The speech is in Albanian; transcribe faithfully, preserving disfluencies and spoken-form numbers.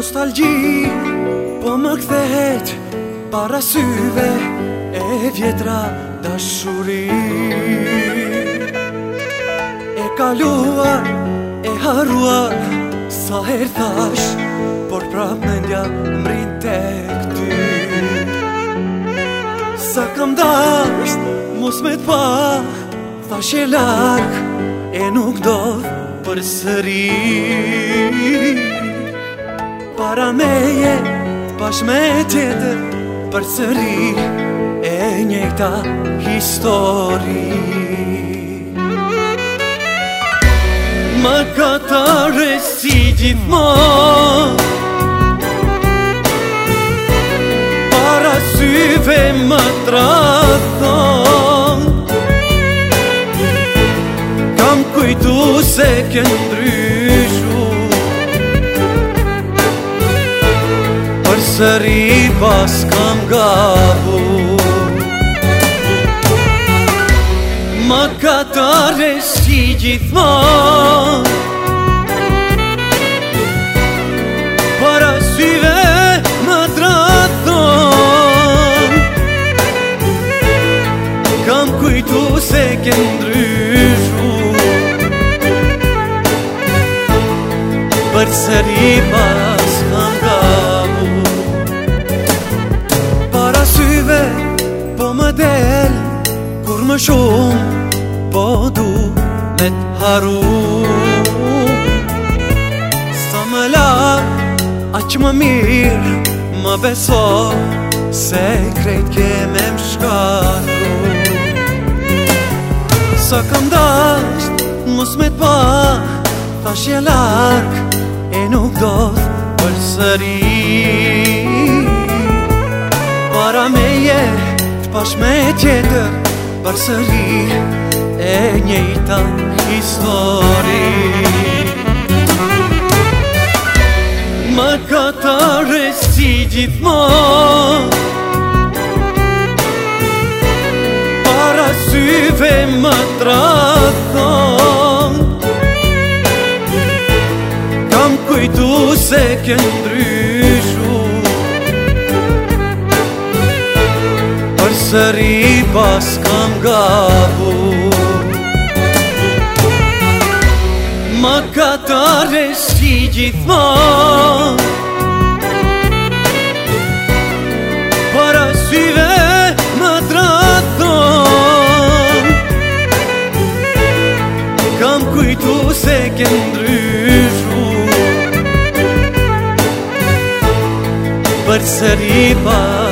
Nostalgji po më kthehet para syve e vjetra dashuri. E kaluar, e harruar, sa her thash, por prap mendja m'rin tek ty. Sa kam dasht, mos me t'pa, thash e larg, e nuk dodh për sëri. Para meje, t'pash me tjetër, për sëri, e njëjta histori. Më katare si gjithmon, para syve më trathon. Kam kujtu se ke ndryshu, për sëri pas kam gabu. Më katare si gjithmon, para syve më trathon. Kam kujtu se ke ndryshu, për sëri pas kam gabu. Para syve po më del, kur më shumë po du me t'haru. Sa më larg, aq më mirë, më beso se krejt ke me m'shkatru. Sa kam dasht, mos me t'pa, thash je larg, e nuk dodh për sëri. Para meje, t'pash me tjetër, për sëri, e njëjta histori. Më katare si gjithmon, para syve më trathon. Kam kujtu se ke ndryshu, për sëri pas kam gabu. Më katare si gjithmon, para syve më trathon. Kam kujtu se ke ndryshu, për sëri pas